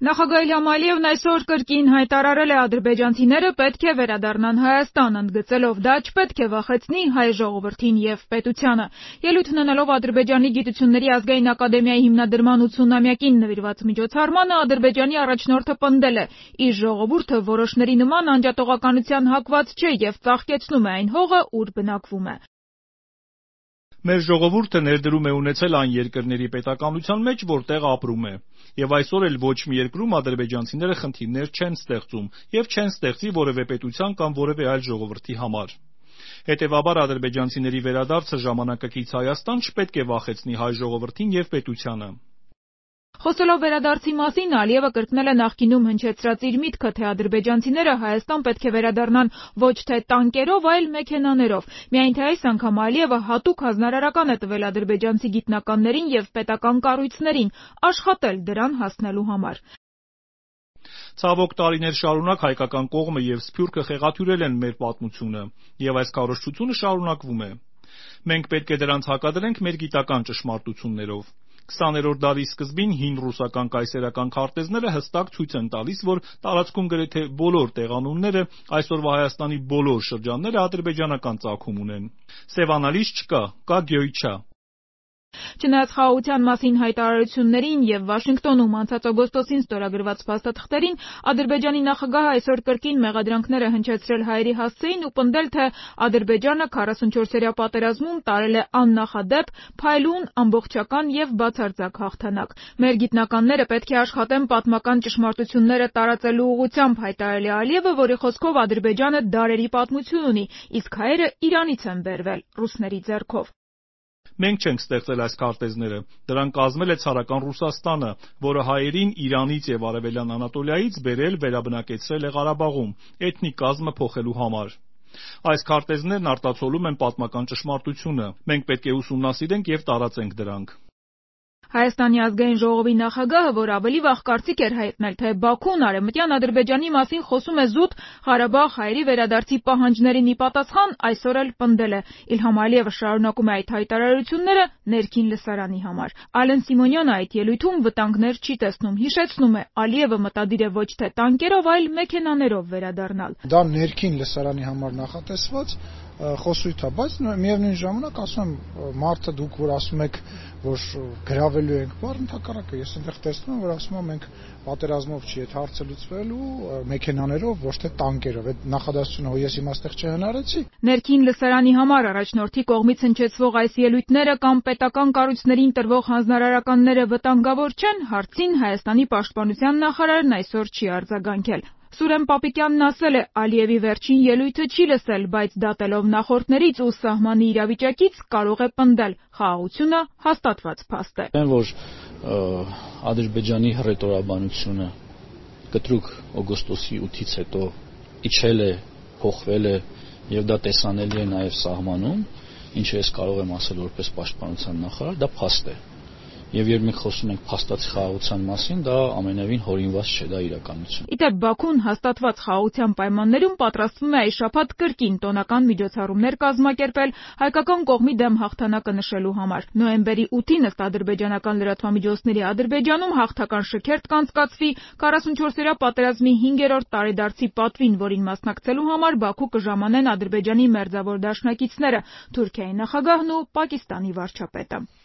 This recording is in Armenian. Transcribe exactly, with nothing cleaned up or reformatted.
Նախագահ Իլհամ Ալիևն այսօր կրկին հայտարարել է ադրբեջանցիները պետք է վերադառնան Հայաստան, ընդգծելով դա չպետք է վախեցնի հայ ժողովրդին եւ պետությանը։ Ելույթ ունենալով Ադրբեջանի Գիտությունների ազգային ակադեմիայի հիմնադրման ութսունամյակին նվիրված միջոցառմանը Ադրբեջանի առաջնորդը պնդել է՝ իր ժողովուրդը որոշների նման անջատողականության հակված չէ եւ ծաղկեցնում է այն հողը, ուր բնակվում է։ Մեր ժողովուրդը ներդրում է ունեցել այն երկրների պետականության մեջ, որտեղ ապրում է։ Եվ այսօր էլ ոչ մի երկրում ադրբեջանցիները խնդիրներ չեն ստեղծում եւ չեն ստեղծի որևէ պետության կամ որևէ այլ ժողովրդի համար։ Հետևաբար ադրբեջանցիների վերադարձը ժամանակակից Հայաստան չպետք է վախեցնի հայ ժողովրդին եւ պետությանը։ Խոսելով վերադարձի մասին, Ալիևը կրկնել է նախկինում հնչեցրած իր միտքը, թե ադրբեջանցիները Հայաստան պետք է վերադառնան ոչ թե տանկերով, այլ մեքենաներով։ Միայն թե այս անգամ Ալիևը հատուկ հանրարարական է տվել ադրբեջանցի գիտնականներին եւ պետական կառույցներին աշխատել դրան հասնելու համար։ Ցավոք տարիներ շարունակ հայկական կողմը եւ Սփյուռքը խեղաթյուրել են մեր պատմությունը, եւ այս քարոզչությունը շարունակվում է։ Մենք պետք է դրանց հակադրենք մեր գիտական ճշմարտություններով։ քսաներորդ դարի սկզբին հին ռուսական կայսերական քարտեզները հստակ ցույց են տալիս, որ տարածքում գրեթե բոլոր տեղանունները, այսօրվա Հայաստանի բոլոր շրջանները ադրբեջանական ծագում ունեն։ Սևանալից չկա, կա Գյոյչա։ Չնայած խաղաղության մասին հայտարարություններին եւ Վաշինգտոնում անցած օգոստոսին ստորագրված փաստաթղթերին, Ադրբեջանի նախագահը այսօր կրկին մեղադրանքները հնչեցրել հայերի հասցեին ու պնդել, թե Ադրբեջանը քառասունչորսերյա պատերազմում տարել է աննախադեպ, փայլուն, ամբողջական եւ բացարձակ հաղթանակ։ Մեր գիտնականները պետք է աշխատեն պատմական ճշմարտությունները տարածելու ուղղությամբ, հայտարարել է Ալիևը, որի խոսքով Ադրբեջանը դարերի պատմություն ունի, իսկ հայերը Իրանից են բերվել, ռուսների ձեռքով։ Մենք չենք ստեղծել այս քարտեզները, դրանք կազմել է ցարական Ռուսաստանը, որը հայերին Իրանից եւ Արևելյան Անատոլիայից բերել վերաբնակեցրել է Ղարաբաղում, էթնիկ կազմը փոխելու համար։ Այս քարտեզներն արտացոլում են պատմական ճշմարտությունը, մենք պետք է ուսումնասիրենք եւ տարածենք դրանք։ Հայաստանի ազգային ժողովի նախագահը, որ ավելի վաղ կարծիք էր հայտնել, թե Բաքուն արևմտյան Ադրբեջանի մասին խոսում է զուտ Ղարաբաղ հայերի վերադարձի պահանջներին ի պատասխան, այսօր էլ պնդել է՝ Իլհամ Ալիևը շարունակում է այդ հայտարարությունները ներքին լսարանի համար։ Ալեն Սիմոնյանը այդ ելույթում վտանգներ չի տեսնում, հիշեցնում է՝ Ալիևը մտադիր է ոչ թե տանկերով, այլ մեքենաներով վերադառնալ։ Դա ներքին լսարանի համար նախատեսված խոսույթ է, բայց միևնույն ժամանակ ասում եմ, մարդը դուք որ ասում եք, որ գրավելու ենք, բառ ընդհակառակը ես այնտեղ տեսնում եմ, որ ասում եմ մենք պատերազմով չի, այդ հարցը լուծվելու մեքենաներով, ոչ թե տանկերով։ Այդ նախադասությունը հո ես իմ այստեղ չհնարեցի։ Ներքին լսարանի համար առաջնորդի կողմից հնչեցվող այս ելույթները կամ պետական կառույցներին տրվող հանձնարարականները վտանգավոր չեն, հարցին Հայաստանի պաշտպանության նախարարն այսօր չի արձագանքել։ Սուրեն Պապիկյանն ասել է՝ Ալիևի վերջին ելույթը չի լսել, բայց դատելով նախորդներից ու սահմանի իրավիճակից կարող է պնդել՝ խաղաղությունը հաստատված փաստ է։ Որ Ադրբեջանի հռետորաբանությունը կտրուկ օգոստոսի ութից հետո իջել է, փոխվել է եւ դա տեսանելի է նաեւ սահմանում, ինչը ես կարող եմ ասել որպես պաշտպանության նախարար, դա փաստ է։ Եվ երբ մենք խոսում ենք փաստացի խաղաղության մասին, դա ամենևին հորինված չէ, դա իրականություն։ Իդեպ Բաքուն հաստատված խաղաղության պայմաններում պատրաստվում է այս շաբաթ կրկին տոնական միջոցառումներ կազմակերպել հայկական կողմի դեմ հաղթանակը նշելու համար։ Նոյեմբերի ութին ըստ ադրբեջանական լրատվամիջոցների Ադրբեջանում հաղթական շքերթ կանցկացվի քառասունչորսերյա պատերազմի հինգերորդ տարեդարձի պատվին, որին մասնակցելու համար Բաքու կժամանեն Ադրբեջանի մերձավոր դաշնակիցները՝ Թուրքիայի նախագահն ու Պակիստանի վարչապետը։